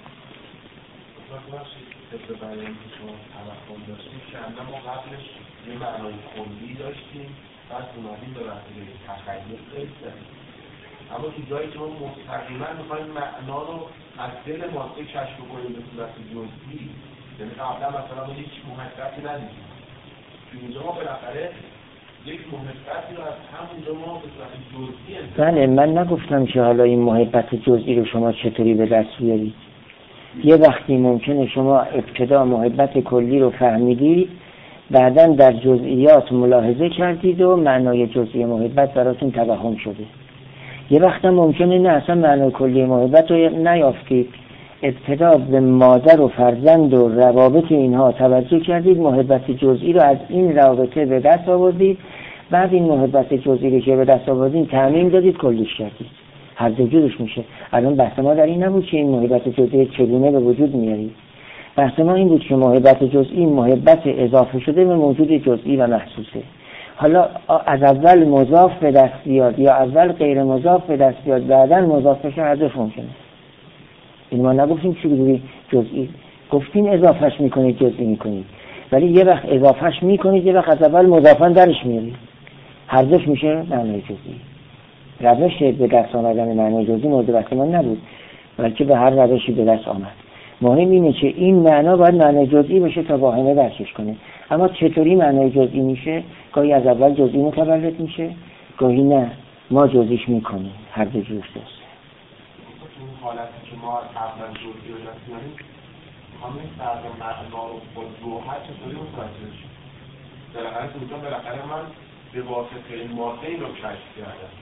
به بیان که شما توهم داشتیم که ما قبلش یه معنای کلی داشتیم و بعد اومدیم به وسیله تخیل قید داریم. اما تو جایی که ما مستقیما میخوایم معنا رو از دل ماده کشف کنیم به صورت جزئی، یعنی قبلا مثلا ما هیچ محبتی ندیدیم، تو اینجا ما بالاخره یک محبتی رو از همونجا ما به صورت جزئی انتخاب. بله، من نگفتم که حالا این محبت جزئی رو شما چطوری به دست بیارید. یه وقتی ممکنه شما ابتدا محبت کلی رو فهمیدید، بعداً در جزئیات ملاحظه کردید و معنای جزئی محبت براتون توهم شده. یه وقت هم ممکنه نه اصلا معنای کلی محبت رو نیافتید، ابتدا به مادر و فرزند و روابط اینها توجه کردید، محبت جزئی رو از این رابطه به دست آوردید، بعد این محبت جزئی رو که به دست آوردید تعمیم دادید، کلیش کردید. هر دو جورش میشه. الان بحث ما در این نبود که این محبت جزئی چگونه به وجود میارید. بحث ما این بود که محبت جزئی محبت اضافه شده به موجود جزئی و محسوسه. حالا از اول مضاف به دست بیاد یا اول غیر مضاف به دست بیاد بعداً مضاف بشه، هر دوش ممکنه. این ما نگفتیم چجوری جزئی، گفتیم اضافهش میکنید جزئی میکنید، ولی یه وقت اضافهش میکنید یه وقت از اول مضافاً درش میارید، هر دوش میشه معنای جزئی. روش به دست آمدن معنای جزئی مورد بحث ما نبود، بلکه به هر روشی به دست آمد. مهم اینه که این معنا باید معنای جزئی بشه تا واهمه درکش کنه. اما چطوری معنای جزئی میشه؟ گاهی از اول جزئی متولد میشه، گاهی نه ما جزئیش میکنیم. هر دو جور است. اون حالتی که ما اول جزئی رو دستیم، همین فرق معنا رو با جوهر چطوری متوجه شد؟ بالاخره تو بالاخره من به واسطه این ماده این رو کشف کردم.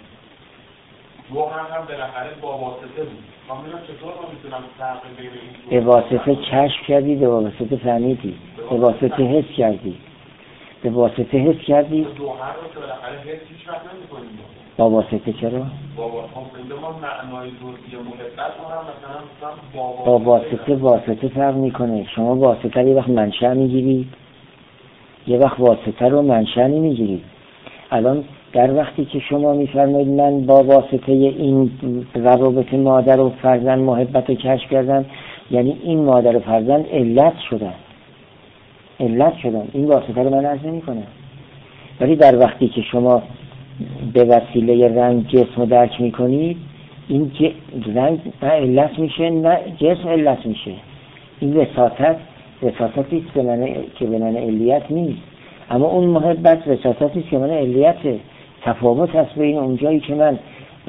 جوهر هم بالاخره با واسطه بود. من چطور ما میتونم فرق بین این به واسطه کشف کردی، به واسطه فهمیدی، به واسطه حس کردی، به واسطه حس کردی. جوهر رو که بالاخره حس هیچ وقت نمی‌کنیم. با واسطه چرا؟ با واسطه ما معنای جزئی محبت رو هم مثلا با با واسطه واسطه فرق میکنه. شما واسطه یه وقت منشأ میگیرید، یه وقت واسطه رو منشأ نمیگیرید. الان در وقتی که شما میفرمایید من با واسطه این روابط مادر و فرزند محبت رو کشف کردم، یعنی این مادر و فرزند علت شدن، علت شدن، این واسطه رو من عرض نمی کنم. ولی در وقتی که شما به وسیله رنگ جسم رو درک میکنید، این رنگ نه علت میشه نه جسم علت میشه. این وساطت وساطتی است که به معنی علیت نیست، اما اون محبت وساطتی است که به معنی علیته. تفاوت هست بین اونجایی که من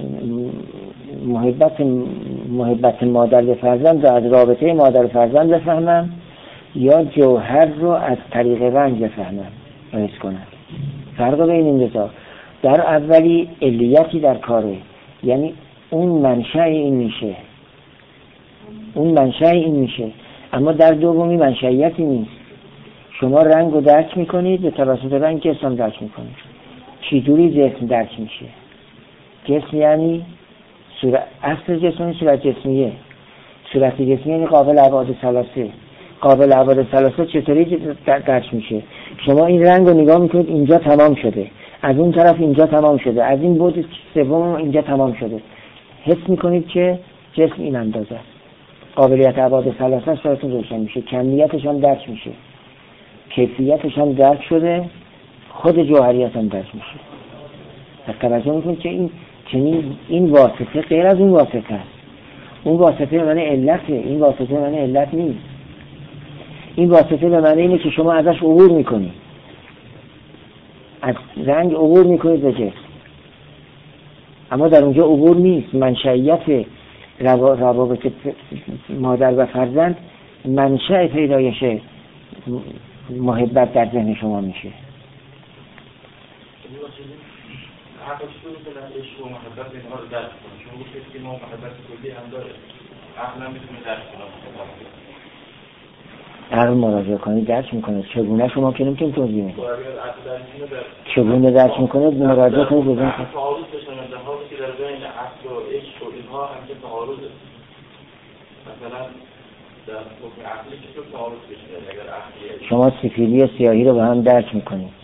محبت محبت مادر به فرزند رو از رابطه مادر و فرزند بفهمم یا جوهر رو از طریق رنگ بفهمم و حس کنم. فرق بین این دو در اولی علیتی در کاره، یعنی اون منشأ این میشه، اون منشأ این میشه، اما در دومی منشأیتی نیست. شما رنگ رو درک میکنید، به توسط رنگ جسم درک میکنید. چجوری جسم درک میشه؟ جسم یعنی صورت، اصل جسم صورت جسمیه. صورت جسمی یعنی قابل ابعاد ثلاثه. قابل ابعاد ثلاثه چطوری درک میشه؟ شما این رنگ رو نگاه میکنید، اینجا تمام شده، از اون طرف اینجا تمام شده، از این بعد سوم اینجا تمام شده. حس میکنید که جسم این اندازه است. قابلیت ابعاد ثلاثه براتون روشن میشه، کمیتش هم درک میشه، کیفیتش هم درک شده، خود جوهریت هم درک میشه. پس توجه میکنید که این چنین این واسطه غیر از اون واسطه است. اون واسطه به معنی علته، این واسطه به معنی علت نیست. این واسطه به معنی اینه که شما ازش عبور میکنید، از رنگ عبور میکنید به جسم، اما در اونجا عبور نیست. منشأیت روابط مادر و فرزند منشأ پیدایش محبت در ذهن شما میشه. حقش تو میتونن عشق و محبت اینها رو درک کنن. شما گفتید که ما محبت کلی هم داره، عقل هم میتونه درک کنه. عقل مراجعه کنید درک میکنه. چگونه شما که نمیتونید توضیح بدید. چگونه درک میکنه مراجعه کنید ببینید. تعارض بشه در حالی که در بین عقل و عشق و اینها هم که تعارضه. مثلا در حکم عقلی که تو تعارض بشه اگر عقلی شما سفیدی و سیاهی رو با هم درک میکنید.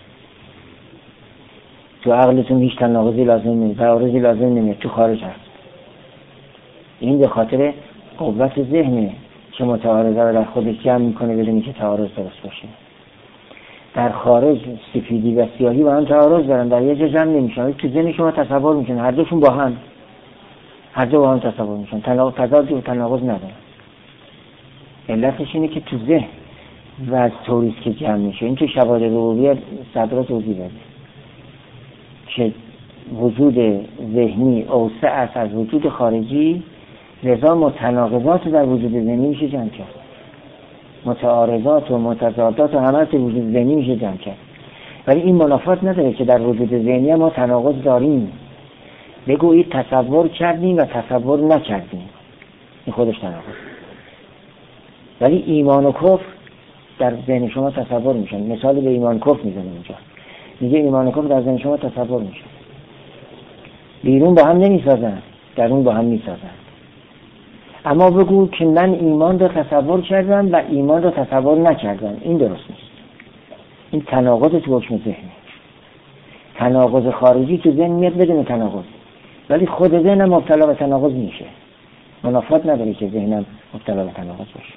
تو عقلتون هیچ تناقضی لازم نیست، تعارضی لازم نمیاد، تو خارج هست. این به خاطر قوت ذهنه که متعارضه رو در خودش جمع میکنه بدون که تعارض درست باشه. در خارج سفیدی و سیاهی با هم تعارض دارن، در یه جا جمع نمیشن. تو ذهن شما تصور میشن هر دوشون با هم، هر دو با هم تصور میشن، تناقض تضاد و تناقض ندارن. علتش اینه که تو ذهن و از طوریست که جمع میشه. این که شواهد ربوبیت صدرا توضیح داده که وجود ذهنی اوسع است از وجود خارجی، لذا متناقضات در وجود ذهنی میشه جمع کرد، متعارضات و متضادات و همه تو وجود ذهنی میشه جمع کرد. ولی این منافات نداره که در وجود ذهنی ما تناقض داریم. بگویید تصور کردیم و تصور نکردیم، این خودش تناقض. ولی ایمان و کفر در ذهن شما تصور میشن. مثال به ایمان کفر میزنه اینجا، میگه ایمان و کفر در ذهن شما تصور میشن. بیرون با هم نمیسازن، درون با هم میسازن. اما بگو که من ایمان رو تصور کردم و ایمان رو تصور نکردم، این درست نیست. این تناقض تو حکم ذهنه. تناقض خارجی تو ذهن میاد بدون تناقض، ولی خود ذهنم مبتلا به تناقض میشه. منافات نداره که ذهنم مبتلا به تناقض باشه.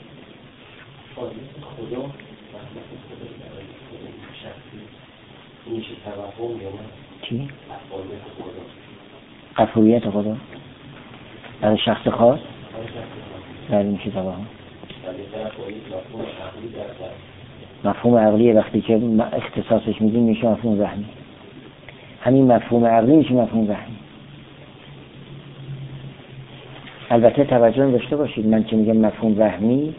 خدا میشه توهم یا نه؟ چی؟ غفوریت خدا برای شخص خاص در میشه توهم. مفهوم عقلی وقتی که اختصاصش میدیم میشه مفهوم وهمی. همین مفهوم عقلی میشه مفهوم وهمی. البته توجه داشته باشید، من که میگم مفهوم وهمی،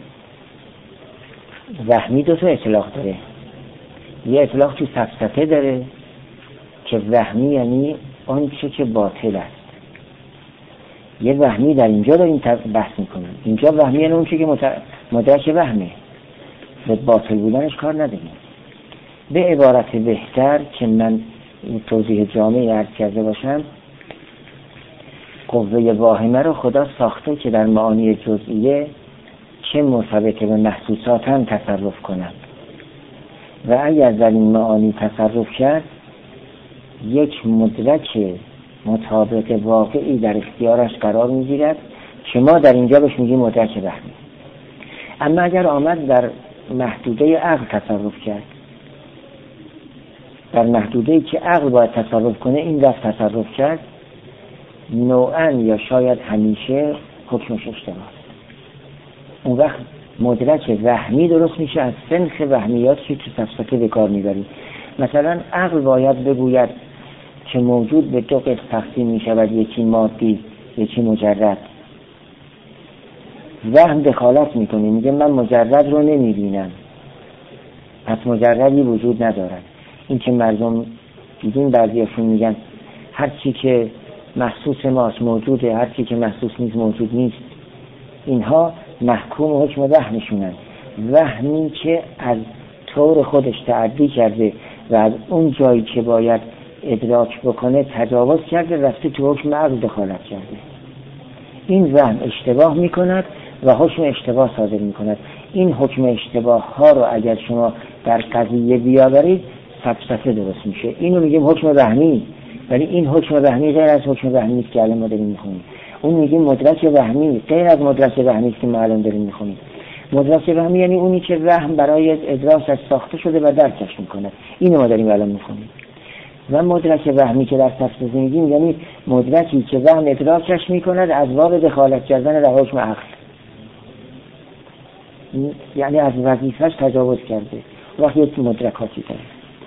وهمی دو تا اطلاق داره. یه اطلاق تو فلسفه داره که وهمی یعنی آنچه که باطل است. یه وهمی در اینجا داریم بحث میکنیم. اینجا وهمی یعنی اونچه که مدرک وهمه، به باطل بودنش کار نداریم. به عبارت بهتر که من این توضیح جامعی عرض کرده باشم، قوه واهمه رو خدا ساخته که در معانی جزئیه چه مرتبط به محسوسات هم تصرف کنند و اگر در این معانی تصرف کرد یک مدرک مطابق واقعی در اختیارش قرار میگیرد که ما در اینجا بهش میگیم مدرک وهمی. اما اگر آمد در محدوده عقل تصرف کرد، در محدوده‌ای که عقل باید تصرف کنه این رفت تصرف کرد، نوعاً یا شاید همیشه حکمش اشتباه. اون وقت مدرک وهمی درست میشه از سنخ وهمیات که تو فلسفه به کار میبریم. مثلا عقل باید بگوید که موجود به دو قسم تقسیم میشود، یکی مادی یکی مجرد. وهم دخالت میکنه، میگه من مجرد رو نمیبینم، پس مجردی وجود ندارد. این که مردم دیدین بعضیشون میگن هر چی که محسوس ماست موجوده، هر چی که محسوس نیست موجود نیست. اینها محکوم حکم وهمشونن. وهمی که از طور خودش تعدی کرده و از اون جایی که باید ادراک بکنه تجاوز کرده، رفته تو حکم عقل دخالت کرده. این وهم اشتباه میکند و حکم اشتباه صادر میکند. این حکم اشتباه ها رو اگر شما در قضیه بیاورید فلسفه درست میشه. اینو میگیم حکم وهمی، ولی این حکم وهمی غیر از حکم وهمی است که الان ما داریم میخونیم. اون میگیم مدرک وهمی غیر از مدرک وهمی است که ما الان داریم میخونیم. مدرک وهمی یعنی اونی که وهم برای ادراکش ساخته شده و درکش میکنه. اینو ما داریم الان میخونیم. و مدرک وهمی که در تفسیر میگیم یعنی مدرکی که وهم ادراکش میکند از باب دخالت کردن در حکم عقل، یعنی از وظیفه‌اش تجاوز کرده. وقتی یک مدرکاتی داره.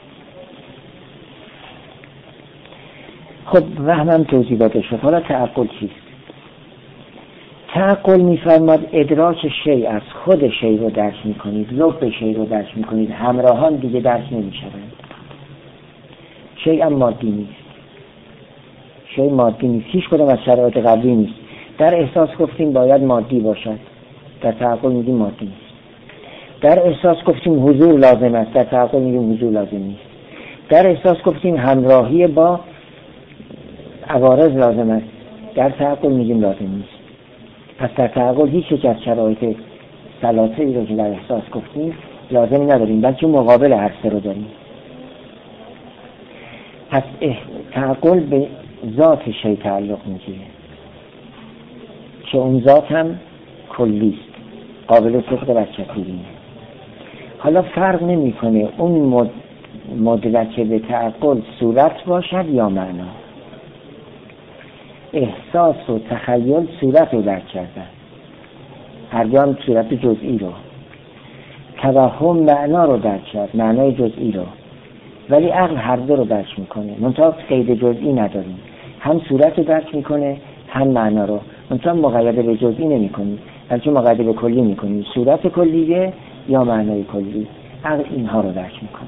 خب وهمم توضیح داده شد. حالا تعقل چیست؟ تعقل میفرماد ادراک شیء از خود شیء رو درک میکنید، لب شیء رو درک میکنید، همراهان دیگه درک نمیشوند. شیء هم مادی نیست. شیء مادی نیست. هیچ کدام از شرایط قبلی نیست. در احساس گفتیم باید مادی باشد، در تعقل میگیم مادی نیست. در احساس گفتیم حضور لازم است، در تعقل میگیم حضور لازم نیست. در احساس گفتیم همراهی با عوارض لازم است، در تعقل میگیم لازم نیست. پس در تعقل هیچ یک از شرایط ثلاثه ای رو که در احساس گفتیم لازم نداریم، بلکه مقابل هر سه رو داریم. پس تعقل به ذات شیء تعلق میگیره که اون ذات هم کلیست، قابل صدق و تکوینه. حالا فرق نمیکنه اون مد... مدرک به تعقل صورت باشد یا معنا. احساس و تخیل صورت رو درک کردن، هر دو هم صورت جزئی رو. توهم معنا رو درک کرد، معنای جزئی رو. ولی عقل هر دو رو درک میکنه، منتها قید جزئی نداریم، هم صورت رو درک میکنه هم معنا رو، منتها مقید به جزئی نمیکنیم، بلکه مقید به کلی میکنیم، صورت کلیه یا معنای کلی. عقل اینها رو درک میکنه.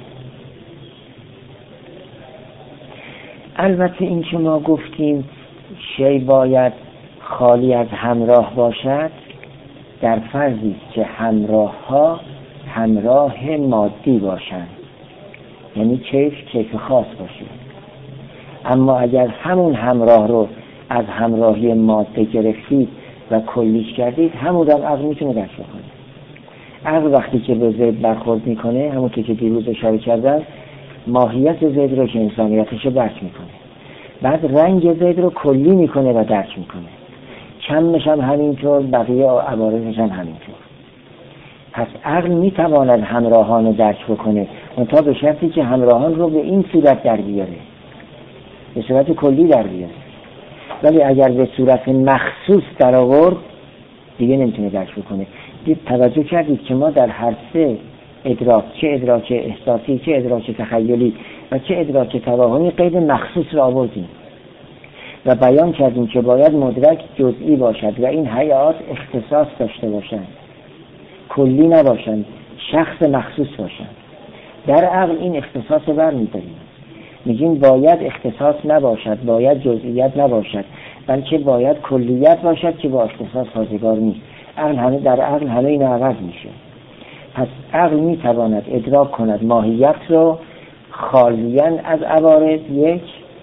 البته این که ما گفتیم شی باید خالی از همراه باشد، در فرضی که همراه ها همراه مادی باشند، یعنی کیف کیف خاص باشه. اما اگر همون همراه رو از همراهی ماده گرفتید و کلیش کردید، همون هم عقل میتونه درک کنه. عقل وقتی که به زید برخورد میکنه، همونطور که دیروز اشاره کردم، ماهیت زید رو که انسانیتش رو درک میکنه، بعد رنگ زید رو کلی میکنه و درک میکنه، چمش هم همینطور، بقیه عوارضش هم همینطور. پس عقل میتواند همراهان رو درک بکنه، منتها به شرطی که همراهان رو به این صورت در بیاره، به صورت کلی در بیاره. ولی اگر به صورت مخصوص در آورد دیگه نمیتونه درک بکنه. دید توجه کردید که ما در هر سه ادراک، چه ادراک احساسی، چه ادراک تخیلی و چه ادراک توهمی، قید مخصوص را آوردیم و بیان کردیم که باید مدرک جزئی باشد و این هیئات اختصاص داشته باشند، کلی نباشند، شخص مخصوص باشند. در عقل این اختصاص رو برمی‌داریم، میگیم باید اختصاص نباشد، باید جزئیت نباشد، بلکه باید کلیت باشد که با اختصاص سازگار نیست. عقل همه در عقل همه این عوض میشه. پس عقل میتواند ادراک کند ماهیت رو خالیاً از عوارض، یک،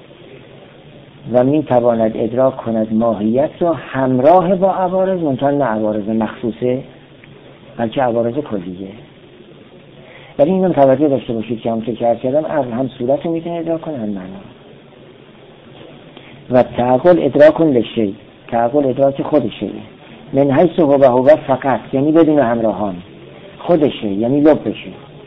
و میتواند ادراک کند ماهیت رو همراه با عوارض، منتها نه عوارض مخصوصه بلکه عوارض کلیه. ولی اینو توجه داشته باشید که همونطور که عرض کردم، عقل هم صورت رو میتونه ادراک کنه هم معنا. و تعقل ادراک لشی، تعقل ادراک خودشه، من حیث هو و هو فقط، یعنی بدون همراهان، خودشه یعنی لبشه،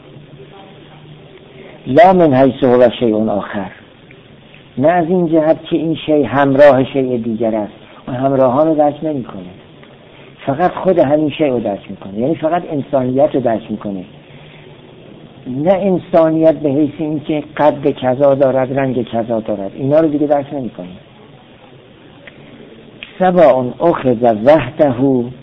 لا من حیث هو شیء آخر، نه از این جهت که این شی همراه شیء دیگر است و همراهان رو درک نمی کنه، فقط خود همین شیء رو درک میکنه، یعنی فقط انسانیت رو درک میکنه، نه انسانیت به حیث این که قد کذا دارد، رنگ کذا دارد، اینا رو دیگه درک نمی کنه. سواء اخذ وحده،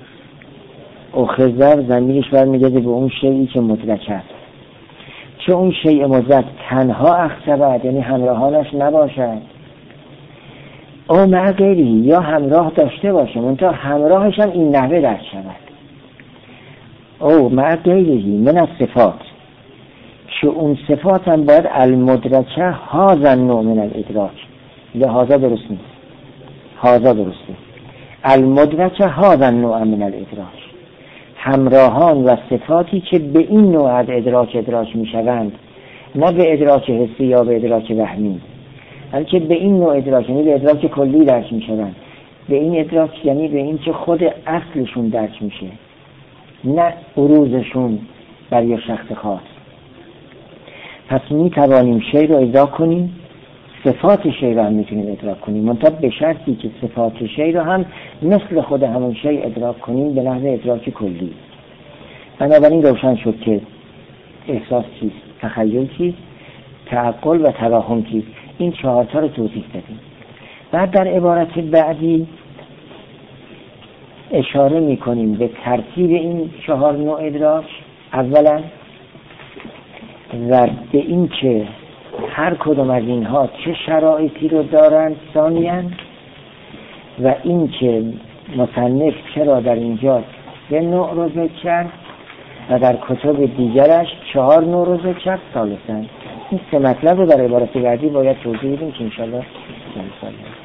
اخذ ضمیرش برمیگرده به اون شیئی که مدرک است، چه اون شیء مدرک تنها اخذ شود یعنی همراهانش نباشد، او مع غیره، یا همراه داشته باشه منتها همراهش هم این نحوه درک شود، او مع غیره من الصفات، که اون صفات هم باید المدرکه هذا النوع من الادراک، لهذا درست نیست، هذا درست نیست، المدرکه هذا النوع من الادراک، همراهان و صفاتی که به این نوع از ادراک ادراک می شوند، نه به ادراک حسی یا به ادراک وهمی، بلکه به این نوع ادراک، یعنی به ادراک کلی درک می شوند، به این ادراک یعنی به این که خود اصلشون درک میشه، نه عروضشون بر یک شخص خاص. پس می توانیم شی رو ادراک کنیم، صفات شی رو هم میتونیم ادراک کنیم، منتها به شرطی که صفات شی رو هم مثل خود همون شی ادراک کنیم به نحو ادراک کلی. بنابراین روشن شد که احساس چیست، تخیل چیست، تعقل و توهم چیست. این چهار تا رو توضیح دادیم. بعد در عبارت بعدی اشاره میکنیم به ترتیب این چهار نوع ادراک اولا، و به این که هر کدوم از اینها چه شرایطی رو دارند ثانیاً، و این که مصنف چرا در اینجا سه نوع رو ذکر کرد و در کتب دیگرش چهار نوع رو ذکر کرد ثالثاً. این سه مطلب رو در عبارت بعدی باید توضیح بدیم که انشاءالله